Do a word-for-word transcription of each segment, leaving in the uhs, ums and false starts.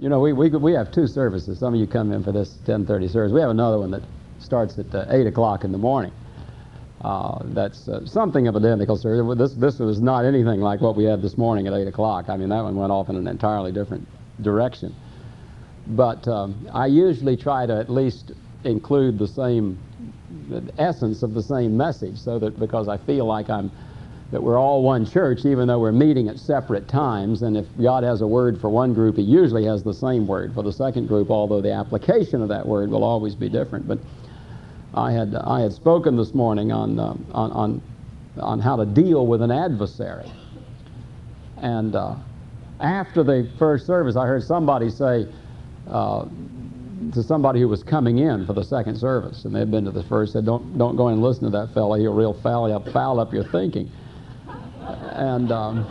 You know, we, we, we have two services. Some of you come in for this ten thirty service. We have another one that starts at uh, eight o'clock in the morning. Uh, that's uh, something of a identical service. This, this was not anything like what we had this morning at eight o'clock. I mean, that one went off in an entirely different direction. But um, I usually try to at least include the same the essence of the same message, so that because I feel like I'm that we're all one church, even though we're meeting at separate times, and if God has a word for one group, He usually has the same word for the second group, although the application of that word will always be different. But I had I had spoken this morning on uh, on, on on how to deal with an adversary, and uh, after the first service, I heard somebody say uh, to somebody who was coming in for the second service, and they'd been to the first, said, "Don't don't go in and listen to that fella. He'll real foul up foul up your thinking." And um,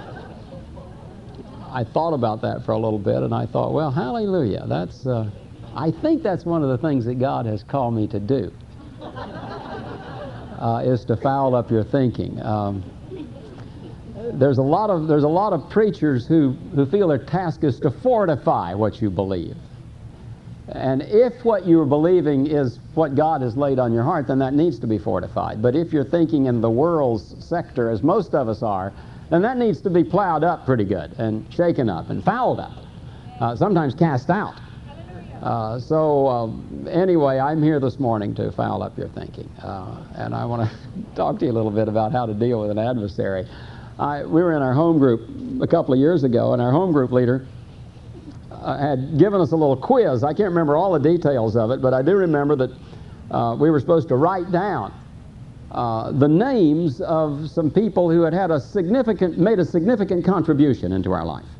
I thought about that for a little bit, and I thought, well, hallelujah. That's uh, I think that's one of the things that God has called me to do. Uh, is to foul up your thinking. Um, there's a lot of there's a lot of preachers who who feel their task is to fortify what you believe. And if what you're believing is what God has laid on your heart, then that needs to be fortified. But if you're thinking in the world's sector, as most of us are, then that needs to be plowed up pretty good and shaken up and fouled up, uh, sometimes cast out. Uh, so uh, anyway, I'm here this morning to foul up your thinking, uh, and I want to talk to you a little bit about how to deal with an adversary. I, we were in our home group a couple of years ago, and our home group leader uh, had given us a little quiz. I can't remember all the details of it, but I do remember that uh, we were supposed to write down uh, the names of some people who had had a significant, made a significant contribution into our life.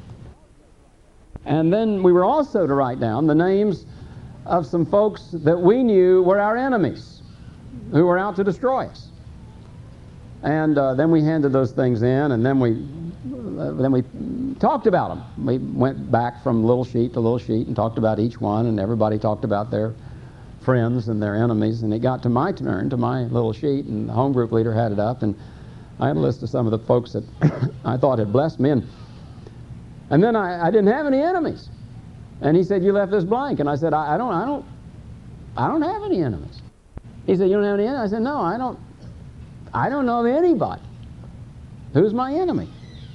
And then we were also to write down the names of some folks that we knew were our enemies, who were out to destroy us. And uh, then we handed those things in, and then we uh, then we talked about them. We went back from little sheet to little sheet and talked about each one, and everybody talked about their friends and their enemies. And it got to my turn, to my little sheet, and the home group leader had it up, and I had a list of some of the folks that I thought had blessed me. And And then I, I didn't have any enemies. And he said, "You left this blank." And I said, I, I don't, I don't, I don't have any enemies. He said, "You don't have any enemies?" I said, "No, I don't, I don't know of anybody. Who's my enemy?"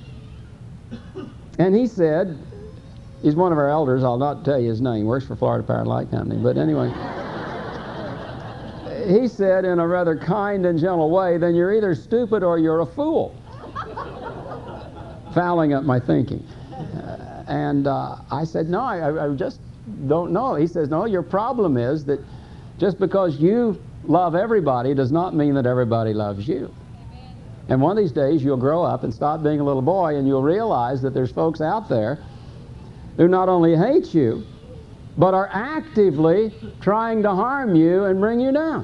And he said, he's one of our elders, I'll not tell you his name, works for Florida Power and Light Company, but anyway, he said in a rather kind and gentle way, "Then you're either stupid or you're a fool." Fouling up my thinking. And uh, I said, "No, I, I just don't know." He says, "No, your problem is that just because you love everybody does not mean that everybody loves you. And one of these days you'll grow up and stop being a little boy, and you'll realize that there's folks out there who not only hate you, but are actively trying to harm you and bring you down."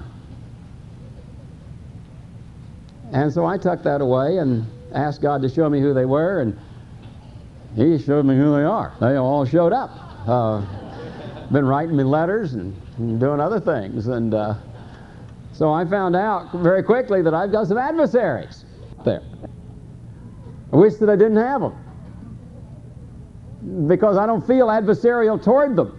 And so I tucked that away and asked God to show me who they were, and He showed me who they are. They all showed up. Uh, been writing me letters and, and doing other things. And uh, so I found out very quickly that I've got some adversaries there. I wish that I didn't have them, because I don't feel adversarial toward them.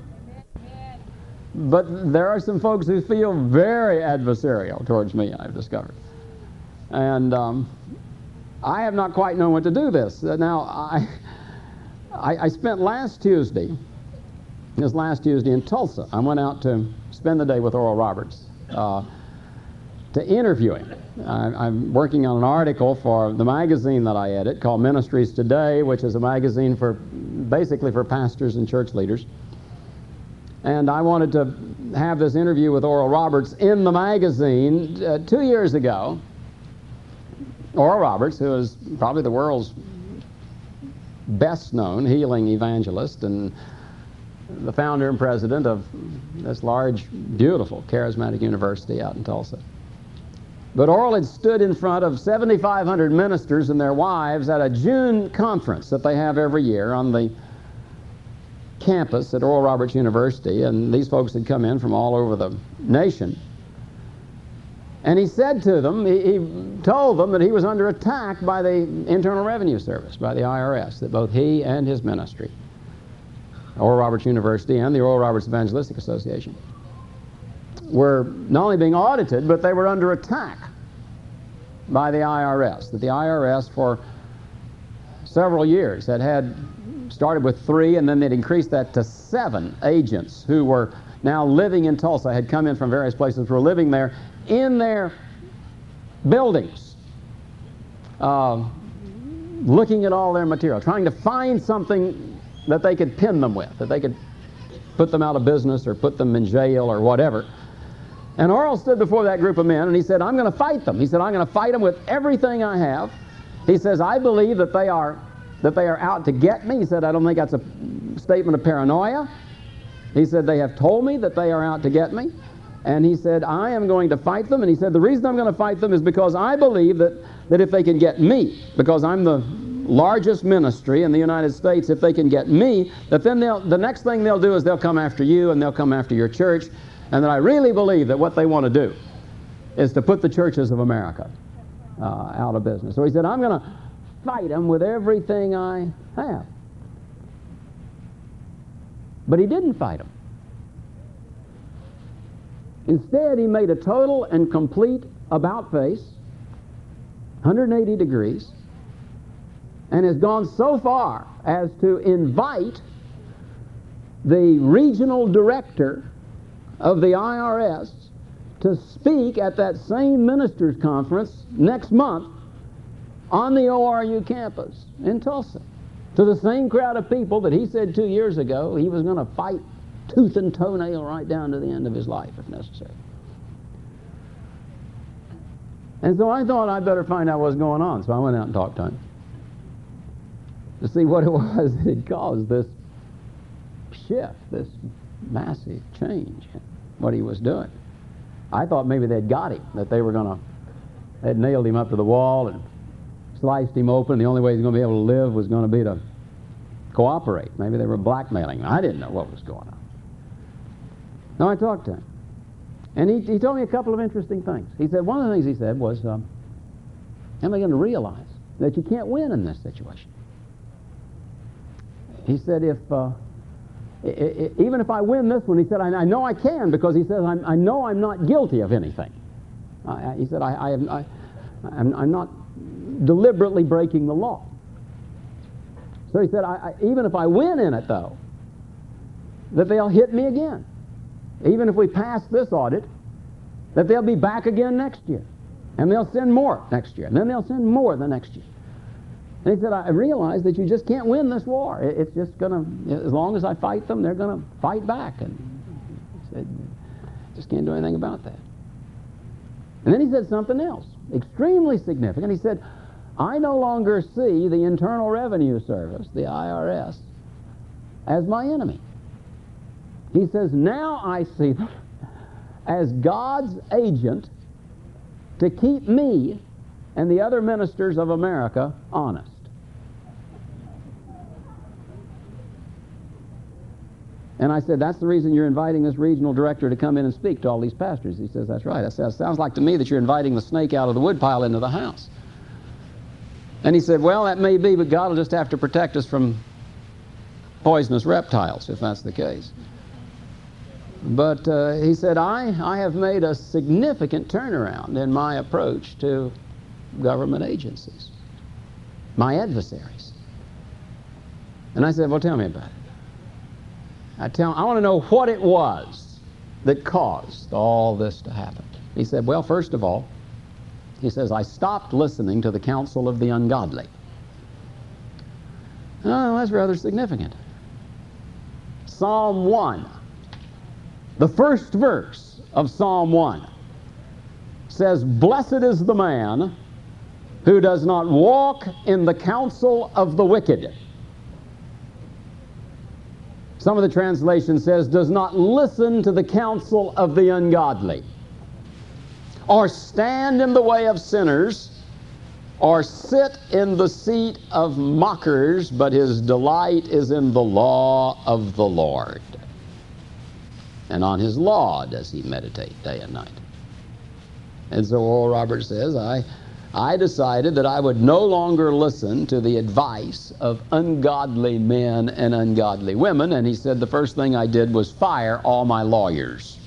But there are some folks who feel very adversarial towards me, I've discovered. And um, I have not quite known what to do this. Uh, now, I... I, I spent last Tuesday, this last Tuesday in Tulsa. I went out to spend the day with Oral Roberts uh, to interview him. I, I'm working on an article for the magazine that I edit called Ministries Today, which is a magazine for basically for pastors and church leaders. And I wanted to have this interview with Oral Roberts in the magazine uh, two years ago. Oral Roberts, who is probably the world's best known healing evangelist and the founder and president of this large, beautiful, charismatic university out in Tulsa. But Oral had stood in front of seventy-five hundred ministers and their wives at a June conference that they have every year on the campus at Oral Roberts University, and these folks had come in from all over the nation. And he said to them, he, he told them that he was under attack by the Internal Revenue Service, by the I R S, that both he and his ministry Oral Roberts University and the Oral Roberts Evangelistic Association, were not only being audited, but they were under attack by the I R S. That the I R S for several years had had, started with three, and then they'd increased that to seven agents who were now living in Tulsa, had come in from various places, were living there in their buildings, uh, looking at all their material, trying to find something that they could pin them with, that they could put them out of business or put them in jail or whatever. And Oral stood before that group of men and he said, I'm going to fight them. He said, I'm going to fight them with everything I have. He says, I believe that they are that they are out to get me. He said, I don't think that's a statement of paranoia. He said, they have told me that they are out to get me. And he said, I am going to fight them. And he said, the reason I'm going to fight them is because I believe that, that if they can get me, because I'm the largest ministry in the United States, if they can get me, that then they'll, the next thing they'll do is they'll come after you and they'll come after your church. And that I really believe that what they want to do is to put the churches of America uh, out of business. So he said, I'm going to fight them with everything I have. But he didn't fight them. Instead, he made a total and complete about-face, one hundred eighty degrees, and has gone so far as to invite the regional director of the I R S to speak at that same ministers' conference next month on the O R U campus in Tulsa, to the same crowd of people that he said two years ago he was going to fight tooth and toenail right down to the end of his life if necessary. And so I thought I'd better find out what's going on, so I went out and talked to him to see what it was that had caused this shift, this massive change in what he was doing. I thought maybe they'd got him, that they were going to, they'd nailed him up to the wall and sliced him open. The only way he was going to be able to live was going to be to cooperate. Maybe they were blackmailing him. I didn't know what was going on. Now I talked to him, and he, he told me a couple of interesting things. He said, one of the things he said was, um, am I going to realize that you can't win in this situation? He said, if uh, I, I, even if I win this one, he said, I, I know I can, because he says, I'm, I know I'm not guilty of anything. I, he said, I, I, am, I, I'm, I'm not deliberately breaking the law. So he said, I, I, even if I win in it, though, that they'll hit me again. Even if we pass this audit, that they'll be back again next year. And they'll send more next year. And then they'll send more the next year. And he said, I realize that you just can't win this war. It's just going to, as long as I fight them, they're going to fight back. And he said, just can't do anything about that. And then he said something else, extremely significant. He said, I no longer see the Internal Revenue Service, the I R S, as my enemy. He says, now I see them as God's agent to keep me and the other ministers of America honest. And I said, that's the reason you're inviting this regional director to come in and speak to all these pastors. He says, that's right. I said, it sounds like to me that you're inviting the snake out of the woodpile into the house. And he said, well, that may be, but God will just have to protect us from poisonous reptiles, if that's the case. But uh, he said, I, I have made a significant turnaround in my approach to government agencies, my adversaries. And I said, well, tell me about it. I, tell, I want to know what it was that caused all this to happen. He said, well, first of all, he says, I stopped listening to the counsel of the ungodly. Oh, that's rather significant. Psalm one, the first verse of Psalm one says, blessed is the man who does not walk in the counsel of the wicked. Some of the translation says, does not listen to the counsel of the ungodly, or stand in the way of sinners, or sit in the seat of mockers, but his delight is in the law of the Lord. And on his law does he meditate day and night. And so Oral Roberts says, I, I decided that I would no longer listen to the advice of ungodly men and ungodly women. And he said the first thing I did was fire all my lawyers.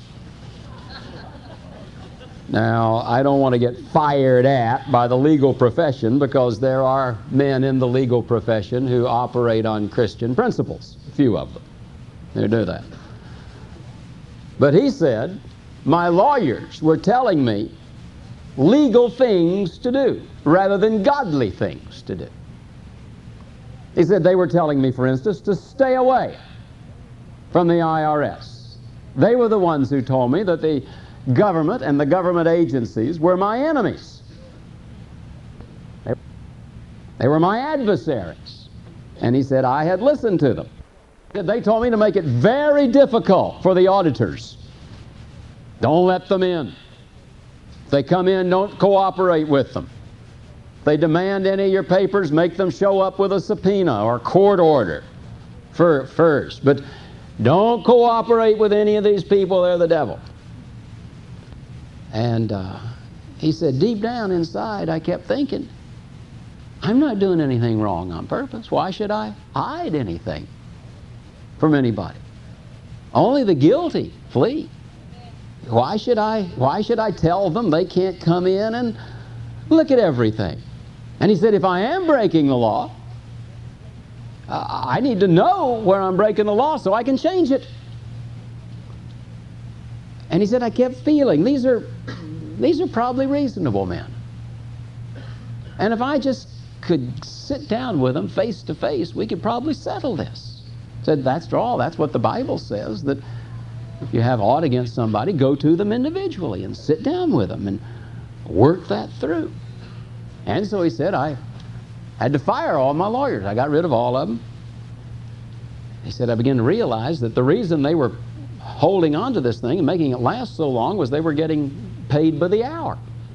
Now, I don't want to get fired at by the legal profession, because there are men in the legal profession who operate on Christian principles, a few of them who do that. But he said, my lawyers were telling me legal things to do rather than godly things to do. He said they were telling me, for instance, to stay away from the I R S. They were the ones who told me that the government and the government agencies were my enemies. They, they were my adversaries. And he said I had listened to them. They told me to make it very difficult for the auditors. Don't let them in. If they come in, don't cooperate with them. If they demand any of your papers, make them show up with a subpoena or court order for, first. But don't cooperate with any of these people. They're the devil. And uh, he said, deep down inside, I kept thinking, I'm not doing anything wrong on purpose. Why should I hide anything from anybody? Only the guilty flee. Why should I, why should I tell them they can't come in and look at everything? And he said, if I am breaking the law, uh, I need to know where I'm breaking the law so I can change it. And he said, I kept feeling, these are, these are probably reasonable men. And if I just could sit down with them face to face, we could probably settle this. Said, that's all. That's what the Bible says, that if you have aught against somebody, go to them individually and sit down with them and work that through. And so he said, I had to fire all my lawyers. I got rid of all of them. He said, I began to realize that the reason they were holding on to this thing and making it last so long was they were getting paid by the hour.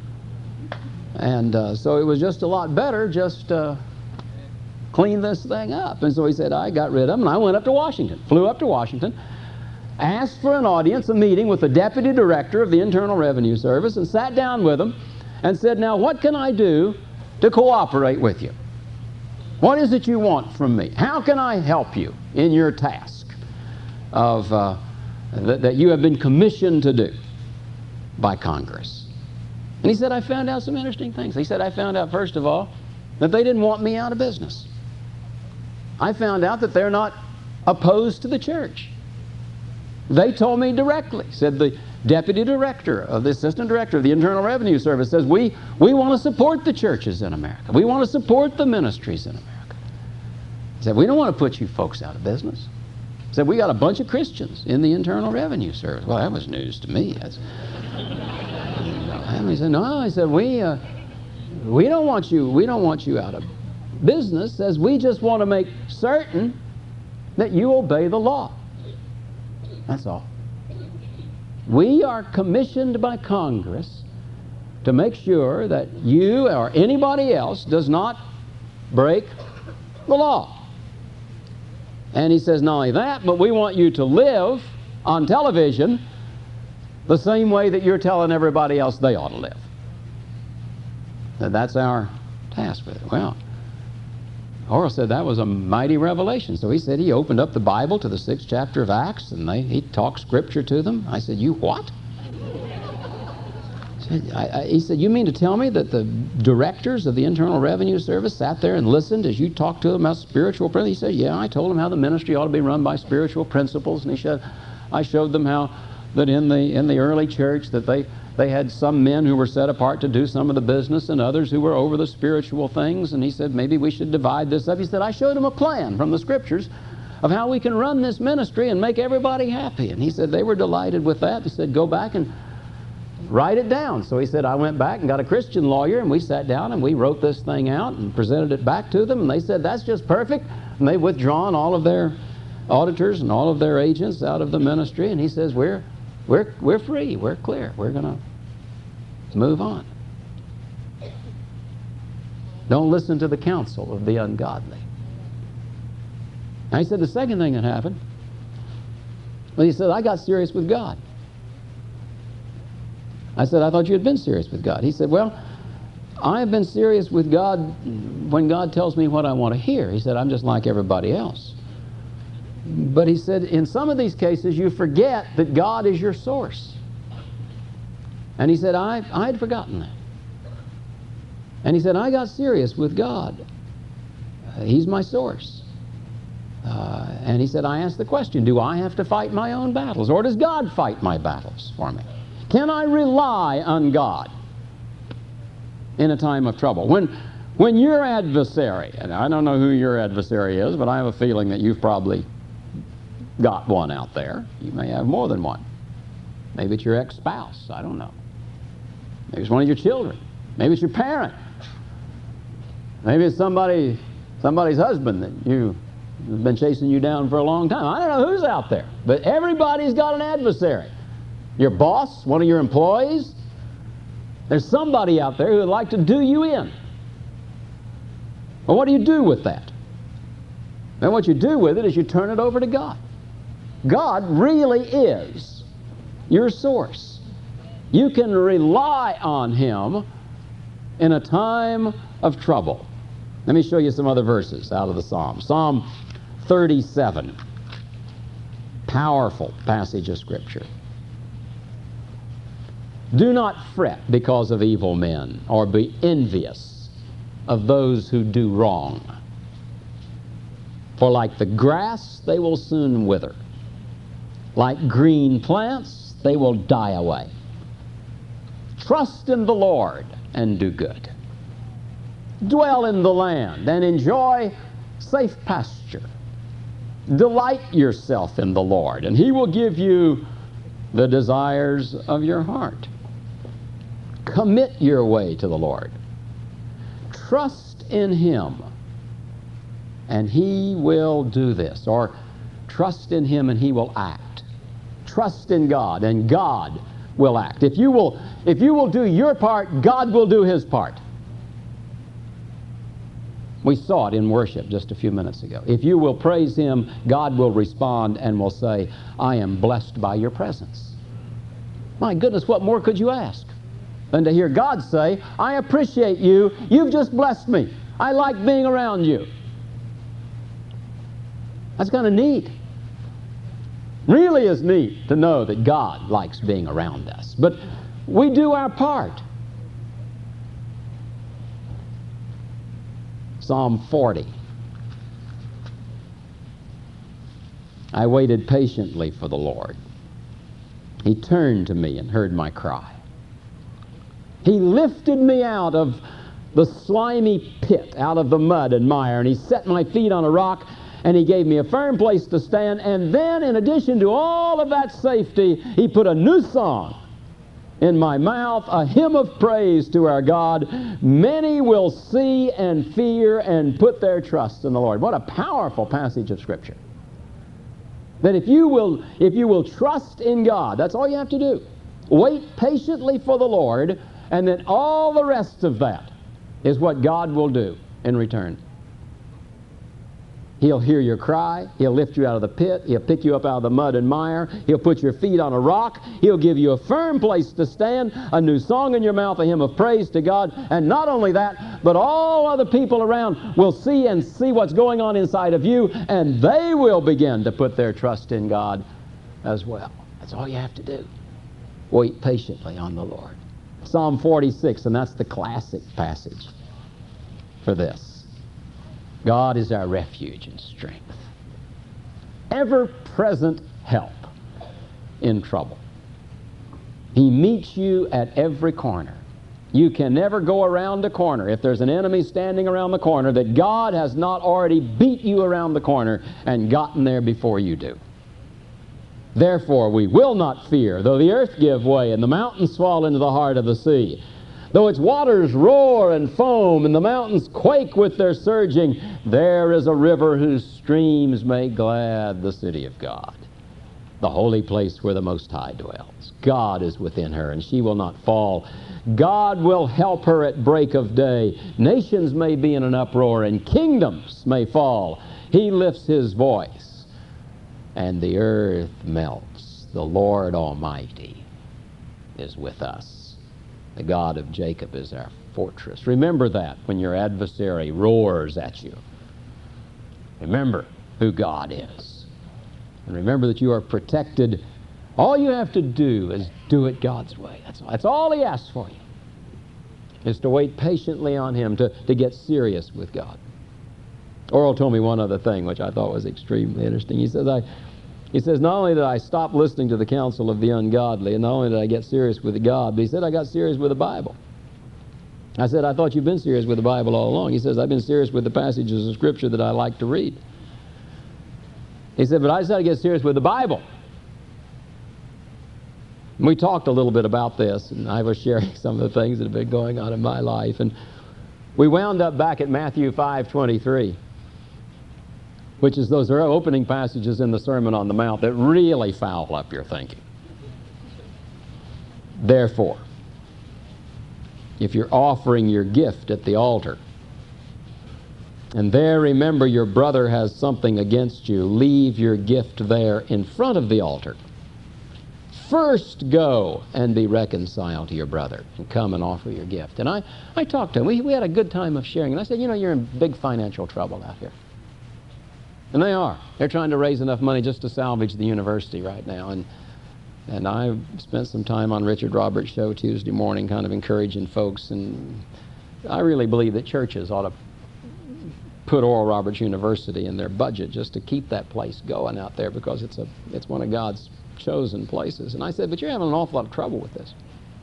And uh, so it was just a lot better just uh, clean this thing up. And so he said, I got rid of them, and I went up to Washington, flew up to Washington, asked for an audience, a meeting with the Deputy Director of the Internal Revenue Service, and sat down with him and said, now what can I do to cooperate with you? What is it you want from me? How can I help you in your task of uh, that, that you have been commissioned to do by Congress? And he said, I found out some interesting things. He said, I found out, first of all, that they didn't want me out of business. I found out that they're not opposed to the church. They told me directly, said the Deputy Director of the Assistant Director of the Internal Revenue Service says, we, we want to support the churches in America. We want to support the ministries in America. He said, we don't want to put you folks out of business. He said, we got a bunch of Christians in the Internal Revenue Service. Well, that was news to me. That's, and he said, no, I said, we, uh, we don't want you, we don't want you out of business. Says, we just want to make certain that you obey the law. That's all. We are commissioned by Congress to make sure that you or anybody else does not break the law. And he says, not only that, but we want you to live on television the same way that you're telling everybody else they ought to live. And that's our task with it. Well, Oral said that was a mighty revelation. So he said he opened up the Bible to the sixth chapter of Acts, and they, he talked Scripture to them. I said, you what? Said, I, I, he said, you mean to tell me that the directors of the Internal Revenue Service sat there and listened as you talked to them about spiritual principles? He said, yeah, I told them how the ministry ought to be run by spiritual principles. And he said, I showed them how that in the, in the early church that they They had some men who were set apart to do some of the business and others who were over the spiritual things. And he said, maybe we should divide this up. He said, I showed him a plan from the Scriptures of how we can run this ministry and make everybody happy. And he said they were delighted with that. He said, go back and write it down. So he said, I went back and got a Christian lawyer, and we sat down and we wrote this thing out and presented it back to them. And they said, that's just perfect. And they've withdrawn all of their auditors and all of their agents out of the ministry. And he says, we're We're, we're free. We're clear. We're going to move on. Don't listen to the counsel of the ungodly. And he said the second thing that happened, well, he said, I got serious with God. I said, I thought you had been serious with God. He said, well, I've been serious with God when God tells me what I want to hear. He said, I'm just like everybody else. But he said, in some of these cases, you forget that God is your source. And he said, I, I had forgotten that. And he said, I got serious with God. Uh, he's my source. Uh, and he said, I asked the question, do I have to fight my own battles, or does God fight my battles for me? Can I rely on God in a time of trouble? When, when your adversary, and I don't know who your adversary is, but I have a feeling that you've probably got one out there. You may have more than one. Maybe it's your ex-spouse. I don't know. Maybe it's one of your children. Maybe it's your parent. Maybe it's somebody, somebody's husband that you has been chasing you down for a long time. I don't know who's out there, but everybody's got an adversary. Your boss, one of your employees. There's somebody out there who would like to do you in. Well, what do you do with that? And what you do with it is you turn it over to God. God really is your source. You can rely on Him in a time of trouble. Let me show you some other verses out of the Psalm. Psalm thirty-seven. Powerful passage of Scripture. Do not fret because of evil men, or be envious of those who do wrong. For like the grass, they will soon wither. Like green plants, they will die away. Trust in the Lord and do good. Dwell in the land and enjoy safe pasture. Delight yourself in the Lord, and He will give you the desires of your heart. Commit your way to the Lord. Trust in Him, and He will do this. Or trust in Him and He will act. Trust in God, and God will act. If you will, if you will do your part, God will do His part. We saw it in worship just a few minutes ago. If you will praise Him, God will respond and will say, I am blessed by your presence. My goodness, what more could you ask than to hear God say, I appreciate you. You've just blessed me. I like being around you. That's kind of neat. Really is neat to know that God likes being around us. But we do our part. Psalm forty. I waited patiently for the Lord. He turned to me and heard my cry. He lifted me out of the slimy pit, out of the mud and mire, and He set my feet on a rock, and He gave me a firm place to stand. And then, in addition to all of that safety, He put a new song in my mouth, a hymn of praise to our God. Many will see and fear and put their trust in the Lord. What a powerful passage of Scripture. That if you will, if you will trust in God, that's all you have to do. Wait patiently for the Lord, and then all the rest of that is what God will do in return. He'll hear your cry. He'll lift you out of the pit. He'll pick you up out of the mud and mire. He'll put your feet on a rock. He'll give you a firm place to stand, a new song in your mouth, a hymn of praise to God. And not only that, but all other people around will see and see what's going on inside of you, and they will begin to put their trust in God as well. That's all you have to do. Wait patiently on the Lord. Psalm forty-six, and that's the classic passage for this. God is our refuge and strength, ever-present help in trouble. He meets you at every corner. You can never go around a corner if there's an enemy standing around the corner that God has not already beat you around the corner and gotten there before you do. Therefore we will not fear, though the earth give way and the mountains fall into the heart of the sea. Though its waters roar and foam and the mountains quake with their surging, there is a river whose streams make glad the city of God, the holy place where the Most High dwells. God is within her, and she will not fall. God will help her at break of day. Nations may be in an uproar, and kingdoms may fall. He lifts His voice, and the earth melts. The Lord Almighty is with us. The God of Jacob is our fortress. Remember that when your adversary roars at you. Remember who God is. And remember that you are protected. All you have to do is do it God's way. That's all, that's all He asks for you, is to wait patiently on Him, to, to get serious with God. Oral told me one other thing, which I thought was extremely interesting. He says, I, he says, not only did I stop listening to the counsel of the ungodly, and not only did I get serious with God, but he said I got serious with the Bible. I said, I thought you've been serious with the Bible all along. He says, I've been serious with the passages of Scripture that I like to read. He said, but I decided to get serious with the Bible. And we talked a little bit about this, and I was sharing some of the things that have been going on in my life. And we wound up back at Matthew five twenty-three, which is those opening passages in the Sermon on the Mount that really foul up your thinking. Therefore, if you're offering your gift at the altar, and there remember your brother has something against you, leave your gift there in front of the altar. First go and be reconciled to your brother and come and offer your gift. And I, I talked to him. We, we had a good time of sharing. And I said, you know, you're in big financial trouble out here. And they are. They're trying to raise enough money just to salvage the university right now. And and I spent some time on Richard Roberts' show Tuesday morning kind of encouraging folks. And I really believe that churches ought to put Oral Roberts University in their budget just to keep that place going out there, because it's a it's one of God's chosen places. And I said, but you're having an awful lot of trouble with this.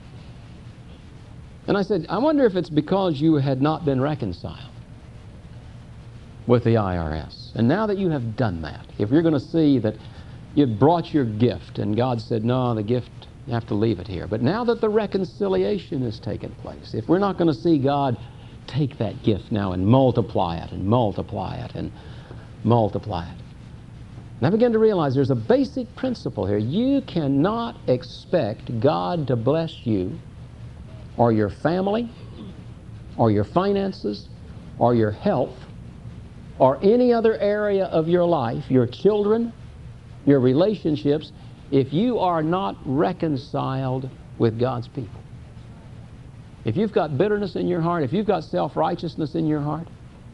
And I said, I wonder if it's because you had not been reconciled with the I R S. And now that you have done that, if you're going to see that you've brought your gift and God said, no, the gift, you have to leave it here. But now that the reconciliation has taken place, if we're not going to see God take that gift now and multiply it and multiply it and multiply it. And I began to realize there's a basic principle here. You cannot expect God to bless you or your family or your finances or your health or any other area of your life, your children, your relationships, if you are not reconciled with God's people. If you've got bitterness in your heart, if you've got self-righteousness in your heart,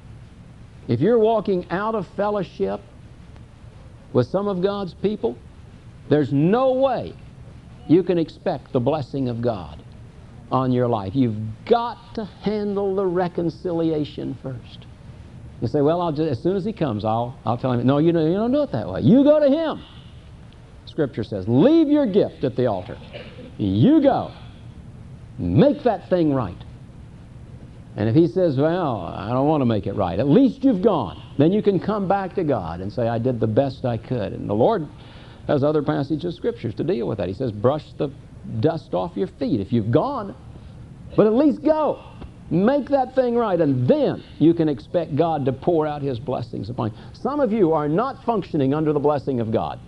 if you're walking out of fellowship with some of God's people, there's no way you can expect the blessing of God on your life. You've got to handle the reconciliation first. You say, well, I'll just, as soon as he comes, I'll, I'll tell him. No, you don't, you don't do it that way. You go to him. Scripture says, leave your gift at the altar. You go. Make that thing right. And if he says, well, I don't want to make it right, at least you've gone. Then you can come back to God and say, I did the best I could. And the Lord has other passages of Scriptures to deal with that. He says, brush the dust off your feet if you've gone. But at least go. Make that thing right, and then you can expect God to pour out His blessings upon you. Some of you are not functioning under the blessing of God.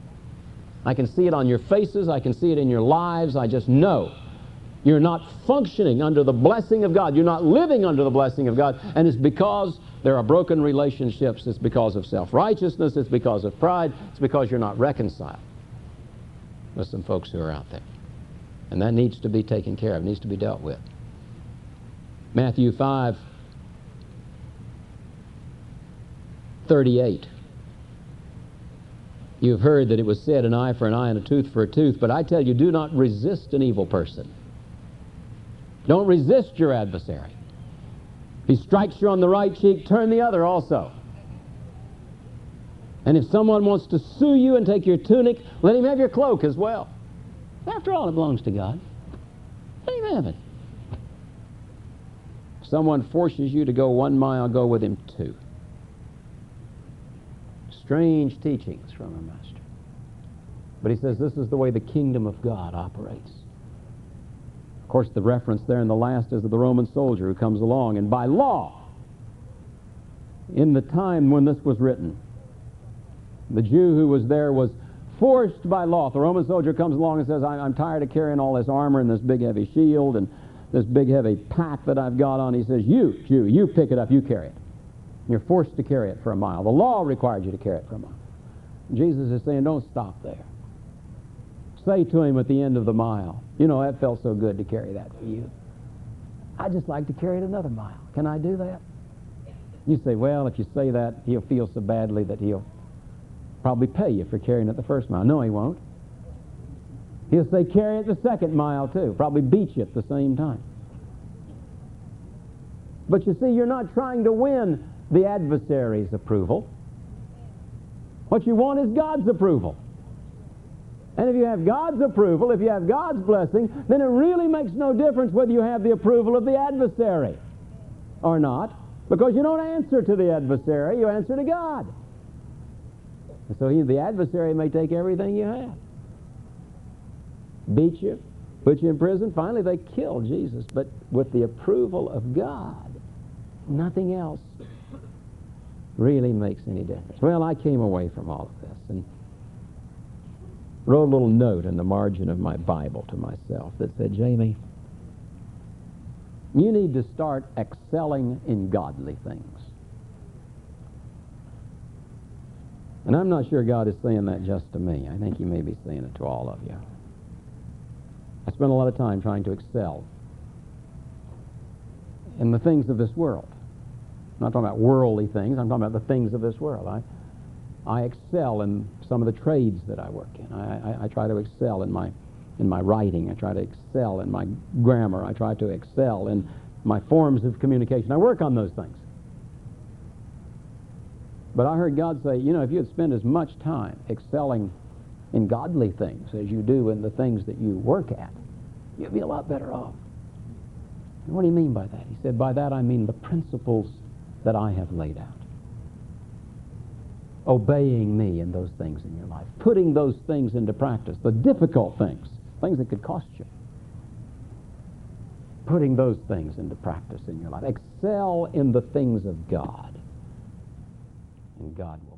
I can see it on your faces. I can see it in your lives. I just know you're not functioning under the blessing of God. You're not living under the blessing of God. And it's because there are broken relationships. It's because of self-righteousness. It's because of pride. It's because you're not reconciled with some folks who are out there. And that needs to be taken care of, needs to be dealt with. Matthew five thirty-eight. You've heard that it was said, an eye for an eye and a tooth for a tooth, but I tell you, do not resist an evil person. Don't resist your adversary. If he strikes you on the right cheek, turn the other also. And if someone wants to sue you and take your tunic, let him have your cloak as well. After all, it belongs to God. Let him have it. If someone forces you to go one mile, go with him two. Strange teachings from a master. But he says this is the way the kingdom of God operates. Of course, the reference there in the last is of the Roman soldier who comes along, and by law, in the time when this was written, the Jew who was there was forced by law. The Roman soldier comes along and says, I'm tired of carrying all this armor and this big heavy shield and this big heavy pack that I've got on. He says, you, Jew, you pick it up, you carry it. You're forced to carry it for a mile. The law required you to carry it for a mile. Jesus is saying, don't stop there. Say to him at the end of the mile, you know, that felt so good to carry that for you. I'd just like to carry it another mile. Can I do that? You say, well, if you say that, he'll feel so badly that he'll probably pay you for carrying it the first mile. No, he won't. He'll say, carry it the second mile, too. Probably beat you at the same time. But you see, you're not trying to win the adversary's approval. What you want is God's approval. And if you have God's approval, if you have God's blessing, then it really makes no difference whether you have the approval of the adversary or not, because you don't answer to the adversary, you answer to God. And so he, the adversary may take everything you have, beat you, put you in prison. Finally, they kill Jesus. But with the approval of God, nothing else really makes any difference. Well, I came away from all of this and wrote a little note in the margin of my Bible to myself that said, Jamie, you need to start excelling in godly things. And I'm not sure God is saying that just to me. I think he may be saying it to all of you. I spend a lot of time trying to excel in the things of this world. I'm not talking about worldly things. I'm talking about the things of this world. I, I excel in some of the trades that I work in. I, I, I try to excel in my, in my writing. I try to excel in my grammar. I try to excel in my forms of communication. I work on those things. But I heard God say, you know, if you would spend as much time excelling in godly things as you do in the things that you work at, you'd be a lot better off. And what do you mean by that? He said, by that I mean the principles that I have laid out. Obeying me in those things in your life. Putting those things into practice. The difficult things. Things that could cost you. Putting those things into practice in your life. Excel in the things of God. And God will